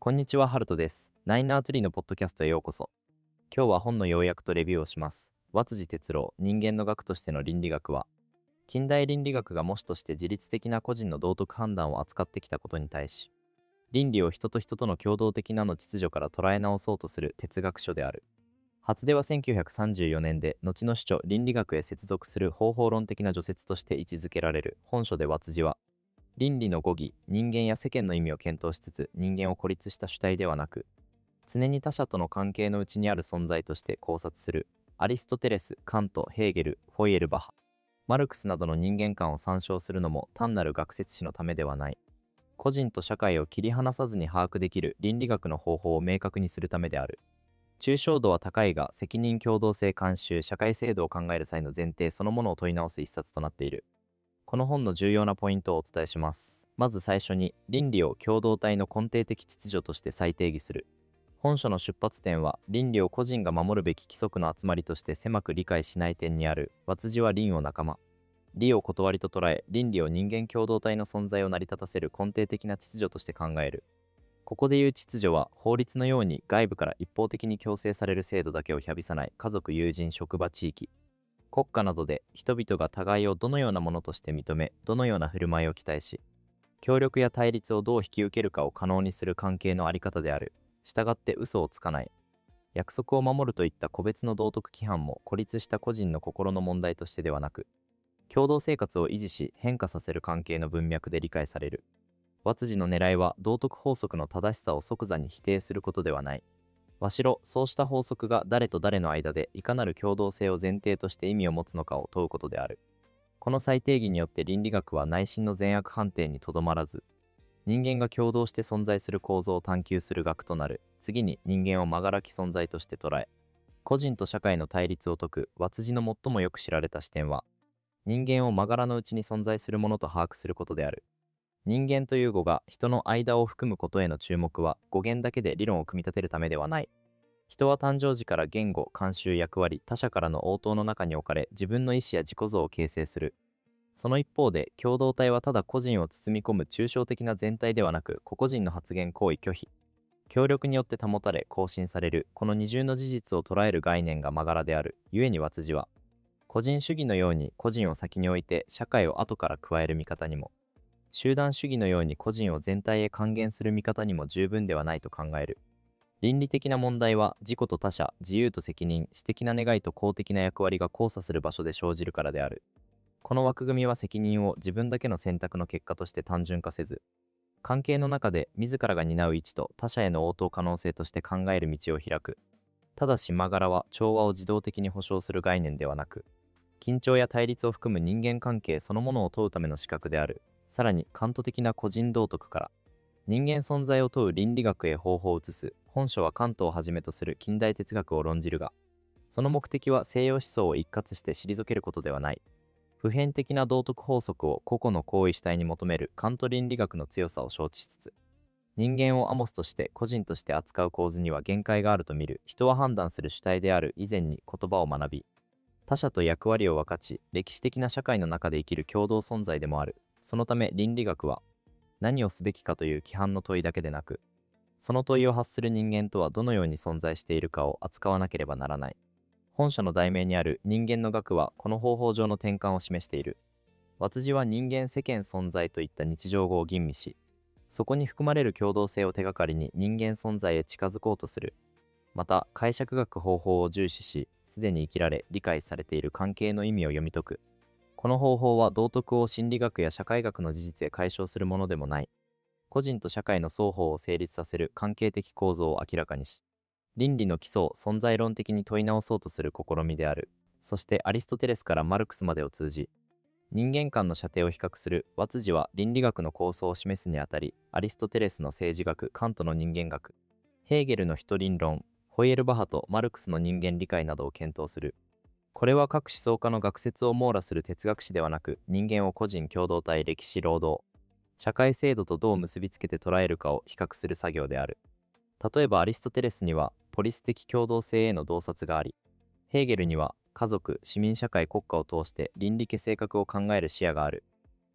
こんにちは、ハルトです。ナインアーツリーのポッドキャストへようこそ。今日は本の要約とレビューをします。和辻哲郎、人間の学としての倫理学は、近代倫理学が模試として自律的な個人の道徳判断を扱ってきたことに対し、倫理を人と人との共同的なの秩序から捉え直そうとする哲学書である。初出は1934年で、後の主張倫理学へ接続する方法論的な序説として位置づけられる。本書で和辻は、倫理の語義、人間や世間の意味を検討しつつ、人間を孤立した主体ではなく、常に他者との関係のうちにある存在として考察する。アリストテレス、カント、ヘーゲル、フォイエルバハ、マルクスなどの人間観を参照するのも単なる学説史のためではない。個人と社会を切り離さずに把握できる倫理学の方法を明確にするためである。抽象度は高いが、責任共同性慣習、社会制度を考える際の前提そのものを問い直す一冊となっている。この本の重要なポイントをお伝えします。まず最初に、倫理を共同体の根底的秩序として再定義する。本書の出発点は、倫理を個人が守るべき規則の集まりとして狭く理解しない点にある。和辻は倫を仲間、理を断りと捉え、倫理を人間共同体の存在を成り立たせる根底的な秩序として考える。ここでいう秩序は、法律のように外部から一方的に強制される制度だけをひゃびさない家族、友人、職場、地域、国家などで人々が互いをどのようなものとして認め、どのような振る舞いを期待し、協力や対立をどう引き受けるかを可能にする関係のあり方である。したがって嘘をつかない、約束を守るといった個別の道徳規範も孤立した個人の心の問題としてではなく、共同生活を維持し変化させる関係の文脈で理解される。和辻の狙いは道徳法則の正しさを即座に否定することではない。わしろ、そうした法則が誰と誰の間でいかなる共同性を前提として意味を持つのかを問うことである。この再定義によって倫理学は内心の善悪判定にとどまらず、人間が共同して存在する構造を探求する学となる。次に人間を曲がらき存在として捉え、個人と社会の対立を説く和辻の最もよく知られた視点は、人間をまがらのうちに存在するものと把握することである。人間という語が人の間を含むことへの注目は、語源だけで理論を組み立てるためではない。人は誕生時から言語、慣習、役割、他者からの応答の中に置かれ、自分の意思や自己像を形成する。その一方で、共同体はただ個人を包み込む抽象的な全体ではなく、個々人の発言行為拒否、協力によって保たれ、更新される。この二重の事実を捉える概念がまがらである。故に和辻は、個人主義のように個人を先に置いて社会を後から加える見方にも、集団主義のように個人を全体へ還元する見方にも十分ではないと考える。倫理的な問題は、自己と他者、自由と責任、私的な願いと公的な役割が交差する場所で生じるからである。この枠組みは責任を自分だけの選択の結果として単純化せず、関係の中で自らが担う位置と他者への応答可能性として考える道を開く。ただし、まがらは調和を自動的に保障する概念ではなく、緊張や対立を含む人間関係そのものを問うための資格である。さらに、カント的な個人道徳から、人間存在を問う倫理学へ方法を移す。本書はカントをはじめとする近代哲学を論じるが、その目的は西洋思想を一括して退けることではない。普遍的な道徳法則を個々の行為主体に求めるカント倫理学の強さを承知しつつ、人間をアモスとして個人として扱う構図には限界があると見る。人は判断する主体である以前に言葉を学び、他者と役割を分かち、歴史的な社会の中で生きる共同存在でもある。そのため倫理学は、何をすべきかという規範の問いだけでなく、その問いを発する人間とはどのように存在しているかを扱わなければならない。本書の題名にある人間の学はこの方法上の転換を示している。和辻は人間世間存在といった日常語を吟味し、そこに含まれる共同性を手がかりに人間存在へ近づこうとする。また、解釈学方法を重視し、すでに生きられ理解されている関係の意味を読み解く。この方法は道徳を心理学や社会学の事実へ解消するものでもない。個人と社会の双方を成立させる関係的構造を明らかにし、倫理の基礎を存在論的に問い直そうとする試みである。そしてアリストテレスからマルクスまでを通じ、人間間の射程を比較する。和辻は倫理学の構想を示すにあたり、アリストテレスの政治学、カントの人間学、ヘーゲルの人倫論、ホイエルバハとマルクスの人間理解などを検討する。これは各思想家の学説を網羅する哲学史ではなく、人間を個人、共同体、歴史、労働、社会制度とどう結びつけて捉えるかを比較する作業である。例えばアリストテレスにはポリス的共同性への洞察があり、ヘーゲルには家族、市民社会、国家を通して倫理系性格を考える視野がある。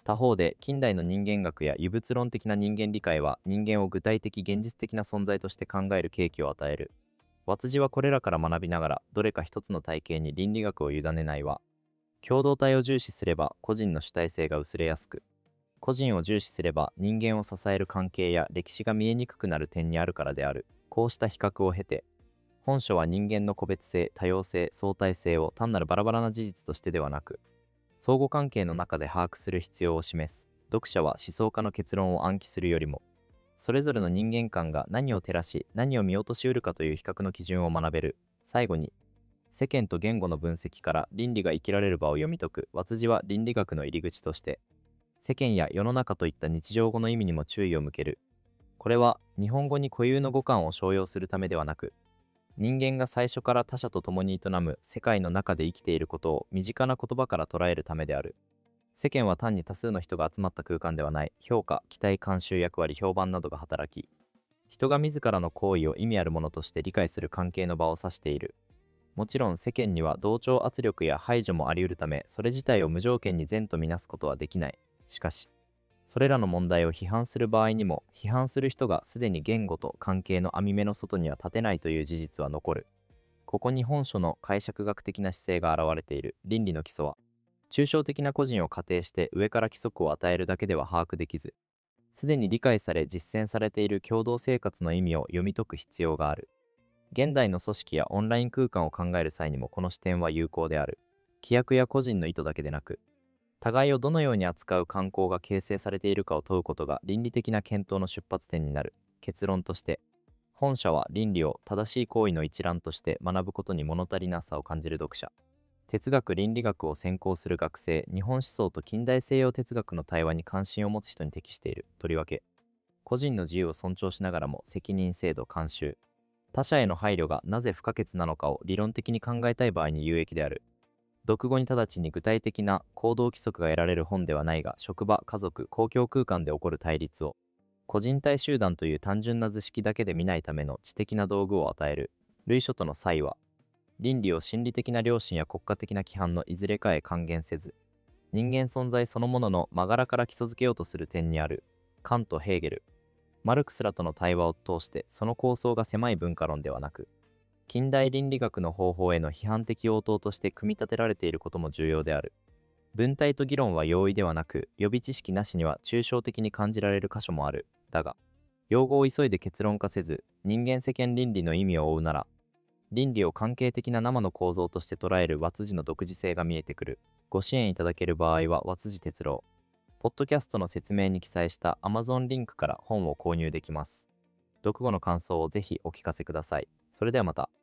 他方で近代の人間学や異物論的な人間理解は人間を具体的現実的な存在として考える契機を与える。和辻はこれらから学びながらどれか一つの体系に倫理学を委ねないは、共同体を重視すれば個人の主体性が薄れやすく、個人を重視すれば人間を支える関係や歴史が見えにくくなる点にあるからである。こうした比較を経て、本書は人間の個別性、多様性、相対性を単なるバラバラな事実としてではなく、相互関係の中で把握する必要を示す。読者は思想家の結論を暗記するよりも、それぞれの人間観が何を照らし、何を見落としうるかという比較の基準を学べる。最後に、世間と言語の分析から倫理が生きられる場を読み解く。和辻は倫理学の入り口として、世間や世の中といった日常語の意味にも注意を向ける。これは日本語に固有の語感を商用するためではなく、人間が最初から他者と共に営む世界の中で生きていることを身近な言葉から捉えるためである。世間は単に多数の人が集まった空間ではない。評価、期待、慣習、役割、評判などが働き、人が自らの行為を意味あるものとして理解する関係の場を指している。もちろん世間には同調圧力や排除もあり得るため、それ自体を無条件に善とみなすことはできない。しかし、それらの問題を批判する場合にも、批判する人がすでに言語と関係の網目の外には立てないという事実は残る。ここに本書の解釈学的な姿勢が現れている。倫理の基礎は、抽象的な個人を仮定して上から規則を与えるだけでは把握できず、すでに理解され実践されている共同生活の意味を読み解く必要がある。現代の組織やオンライン空間を考える際にもこの視点は有効である。規約や個人の意図だけでなく、互いをどのように扱う慣行が形成されているかを問うことが倫理的な検討の出発点になる。結論として、本書は倫理を正しい行為の一覧として学ぶことに物足りなさを感じる読者、哲学倫理学を専攻する学生、日本思想と近代西洋哲学の対話に関心を持つ人に適している。とりわけ、個人の自由を尊重しながらも責任制度慣習、他者への配慮がなぜ不可欠なのかを理論的に考えたい場合に有益である。読後に直ちに具体的な行動規則が得られる本ではないが、職場、家族、公共空間で起こる対立を個人対集団という単純な図式だけで見ないための知的な道具を与える。類書との際は、倫理を心理的な良心や国家的な規範のいずれかへ還元せず、人間存在そのものの真柄から基礎づけようとする点にある。カント・ヘーゲル、マルクスらとの対話を通して、その構想が狭い文化論ではなく、近代倫理学の方法への批判的応答として組み立てられていることも重要である。文体と議論は容易ではなく、予備知識なしには抽象的に感じられる箇所もある。だが、用語を急いで結論化せず、人間世間倫理の意味を追うなら、倫理を関係的な生の構造として捉える和辻の独自性が見えてくる。ご支援いただける場合は和辻哲郎、ポッドキャストの説明に記載した Amazon リンクから本を購入できます。読後の感想をぜひお聞かせください。それではまた。